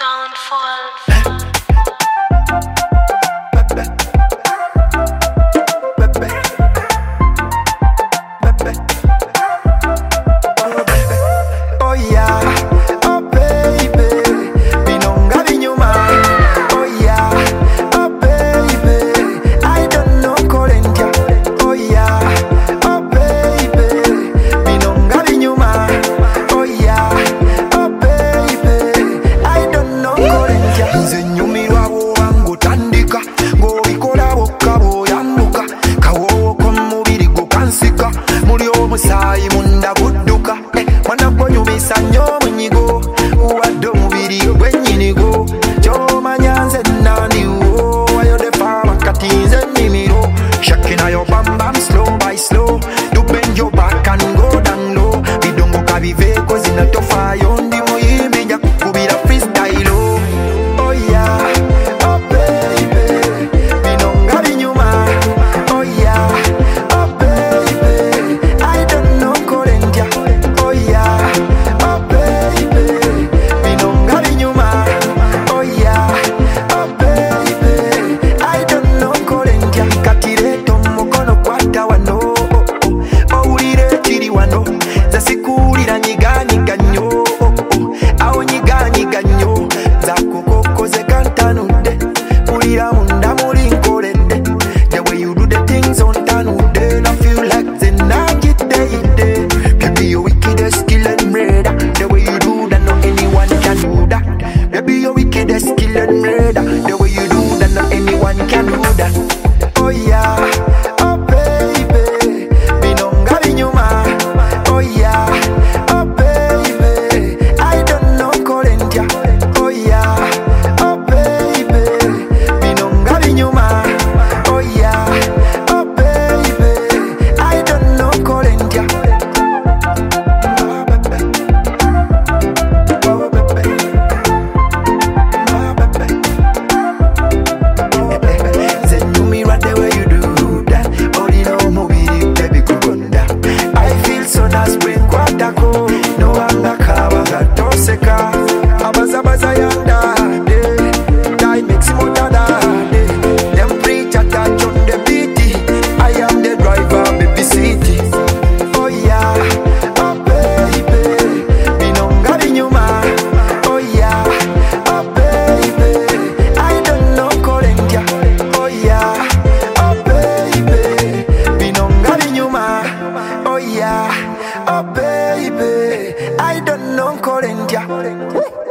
Soundful. Oh yeah, oh baby, binonga binyuma. Oh yeah, oh baby, I don't know Korentia. Oh yeah, oh baby, binonga binyuma. Oh yeah, oh baby, I don't know Korentia. Nze nyumirwa bo wangu tandika, ngo bikola bokka boyanduka. Kawowo ko mubiri gukansika, muri omusayi munda gudduka. Mwana gwonyumisa nnyo munyigo, uwadde omubiri gwennyinigo. Ky'omanya nze naniwo, wayodefa wakati nze nnimiro. Shaking your bam bam slow by slow, do bend your back and go down low. Bidongo kabiveeko zinatofaayo, ndi muyimbi nja kukubira freestyle. Oh yeah, oh baby, binonga binyuma. Oh yeah, oh baby, I don't know Korentia. Oh yeah, oh baby, binonga binyuma. Oh yeah, oh baby, I don't know Korentia. Katireto mukono kwata wano, owulire kiri wano. Nze sikulira nyiganyiga nnyo, awo nyiganyiga nnyo. Zakukokoze kantanudde, mulira munda muli nkoledde. The way you do the things ontanudde, and I feel like the nagidde. Baby, you're wickedest killing murder. The way you do that, no anyone can do that. Baby, you're wickedest killing murder. The way you do that, no anyone can do that. Oh yeah, oh baby, binonga binyuma. Oh yeah, oh baby, I don't know Korentia. Oh yeah, oh baby, binonga binyuma. Oh yeah, oh baby, I don't know Korentia. Nze nyumirwa the way you do that. Olina omubiri baby kugonda. I feel so nice when kwatako, no wanga kaba gatoseka. Abazabaza yandade, die makes more dadade. Them preach a touch on the beat. I am the driver, baby city. Oh yeah, oh baby, binonga binyuma. Oh yeah, oh baby, I don't know Korentia. Oh yeah, oh baby, binonga binyuma. Oh yeah, oh baby, I don't know Korentia.